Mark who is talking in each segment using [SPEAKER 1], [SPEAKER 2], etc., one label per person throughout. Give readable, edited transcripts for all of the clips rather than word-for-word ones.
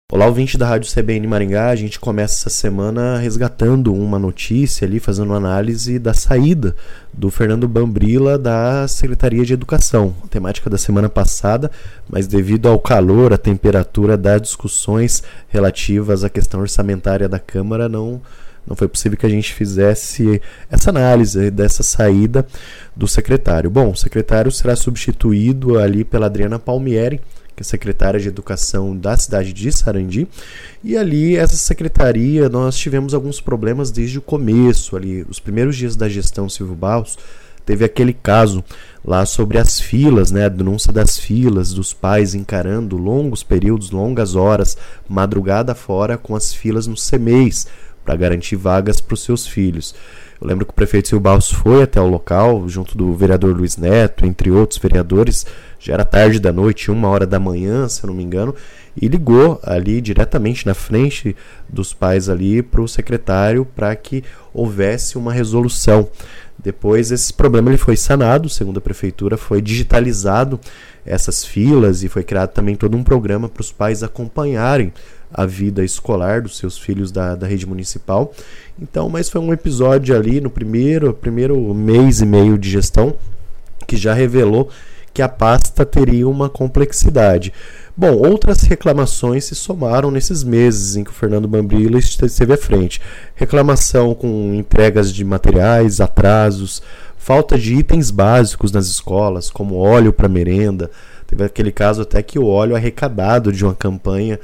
[SPEAKER 1] Olá, ouvinte da Rádio CBN Maringá. A gente começa essa semana resgatando uma notícia ali, fazendo uma análise da saída do Fernando Bambrilla da Secretaria de Educação. A temática da semana passada, mas devido ao calor, à temperatura das discussões relativas à questão orçamentária da Câmara, não foi possível que a gente fizesse essa análise dessa saída do secretário. Bom, o secretário será substituído ali pela Adriana Palmieri, que é secretária de Educação da cidade de Sarandi, e ali essa secretaria nós tivemos alguns problemas desde o começo, ali os primeiros dias da gestão Silvio Barros, teve aquele caso lá sobre as filas, né, a denúncia das filas, dos pais encarando longos períodos, longas horas, madrugada fora com as filas nos CMEIs, para garantir vagas para os seus filhos. Eu lembro que o prefeito Silvio Barros foi até o local, junto do vereador Luiz Neto, entre outros vereadores, já era tarde da noite, 1h da manhã, se eu não me engano, e ligou ali diretamente na frente dos pais ali para o secretário para que houvesse uma resolução. Depois esse problema ele foi sanado, segundo a prefeitura, foi digitalizado essas filas e foi criado também todo um programa para os pais acompanharem a vida escolar dos seus filhos da rede municipal. Então, mas foi um episódio ali no primeiro mês e meio de gestão que já revelou que a pasta teria uma complexidade. Bom, outras reclamações se somaram nesses meses em que o Fernando Bambrilla esteve à frente. Reclamação com entregas de materiais, atrasos, falta de itens básicos nas escolas, como óleo para merenda. Teve aquele caso até que o óleo arrecadado de uma campanha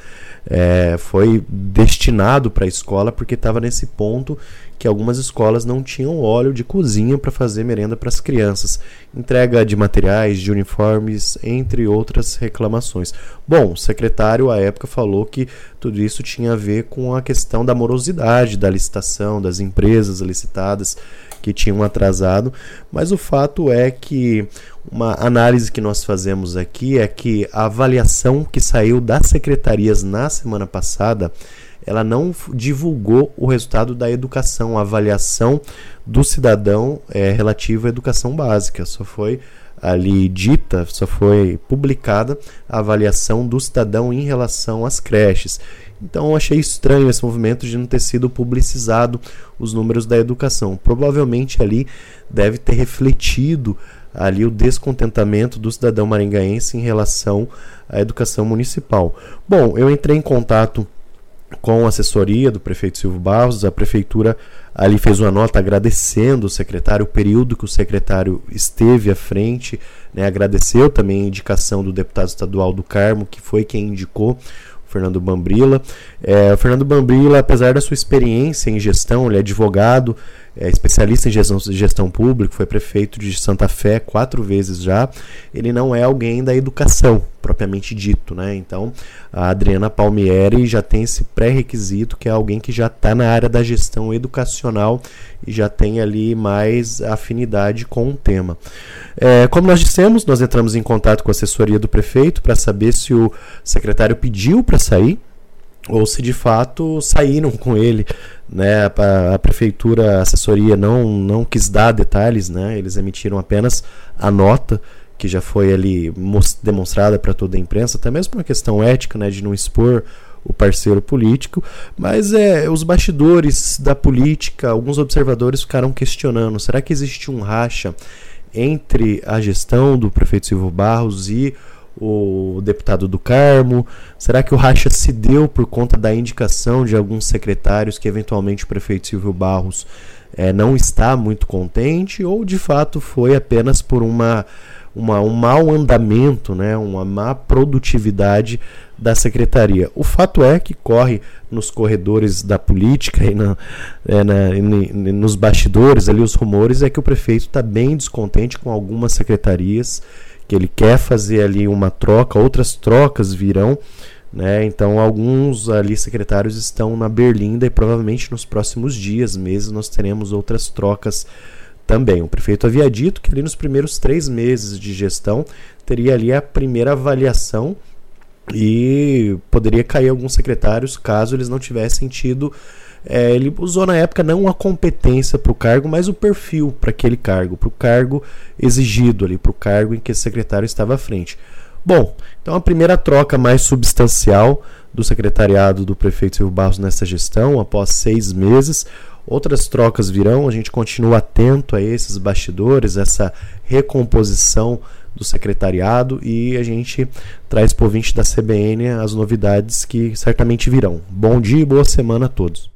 [SPEAKER 1] foi destinado para a escola porque estava nesse ponto que algumas escolas não tinham óleo de cozinha para fazer merenda para as crianças. Entrega de materiais, de uniformes, entre outras reclamações. Bom, o secretário à época falou que tudo isso tinha a ver com a questão da morosidade da licitação, das empresas licitadas que tinham atrasado, mas o fato é que uma análise que nós fazemos aqui é que a avaliação que saiu das secretarias na semana passada, ela não divulgou o resultado da educação, a avaliação do cidadão relativa à educação básica. Só foi ali dita, só foi publicada a avaliação do cidadão em relação às creches. Então eu achei estranho esse movimento de não ter sido publicizado os números da educação. Provavelmente ali deve ter refletido ali o descontentamento do cidadão maringaense em relação à educação municipal. Bom, eu entrei em contato com a assessoria do prefeito Silvio Barros, a prefeitura ali fez uma nota agradecendo o secretário, o período que o secretário esteve à frente, né, agradeceu também a indicação do deputado estadual do Carmo, que foi quem indicou Fernando Bambrilla. O Fernando Bambrilla, apesar da sua experiência em gestão, ele é advogado, especialista em gestão pública, foi prefeito de Santa Fé 4 vezes já, ele não é alguém da educação, propriamente dito, né? Então, a Adriana Palmieri já tem esse pré-requisito, que é alguém que já está na área da gestão educacional e já tem ali mais afinidade com o tema. Como nós dissemos, nós entramos em contato com a assessoria do prefeito para saber se o secretário pediu para sair ou se de fato saíram com ele, né? A prefeitura, a assessoria não quis dar detalhes, né? Eles emitiram apenas a nota que já foi ali demonstrada para toda a imprensa, até mesmo por uma questão ética, né, de não expor o parceiro político, mas os bastidores da política, alguns observadores ficaram questionando, será que existe um racha entre a gestão do prefeito Silvio Barros e o deputado do Carmo? Será que o racha se deu por conta da indicação de alguns secretários que eventualmente o prefeito Silvio Barros não está muito contente, ou de fato foi apenas por um mau andamento, né, uma má produtividade da secretaria? O fato é que corre nos corredores da política e nos bastidores ali, os rumores é que o prefeito está bem descontente com algumas secretarias, que ele quer fazer ali uma troca, outras trocas virão, né? Então alguns ali secretários estão na berlinda e provavelmente nos próximos dias, meses, nós teremos outras trocas também. O prefeito havia dito que ali nos primeiros 3 meses de gestão teria ali a primeira avaliação e poderia cair alguns secretários caso eles não tivessem tido ele usou na época não a competência para o cargo, mas o perfil para aquele cargo, para o cargo exigido ali, para o cargo em que esse secretário estava à frente. Bom, então a primeira troca mais substancial do secretariado do prefeito Silvio Barros nessa gestão, após 6 meses. Outras trocas virão, a gente continua atento a esses bastidores, essa recomposição do secretariado, e a gente traz para o ouvinte da CBN as novidades que certamente virão. Bom dia e boa semana a todos.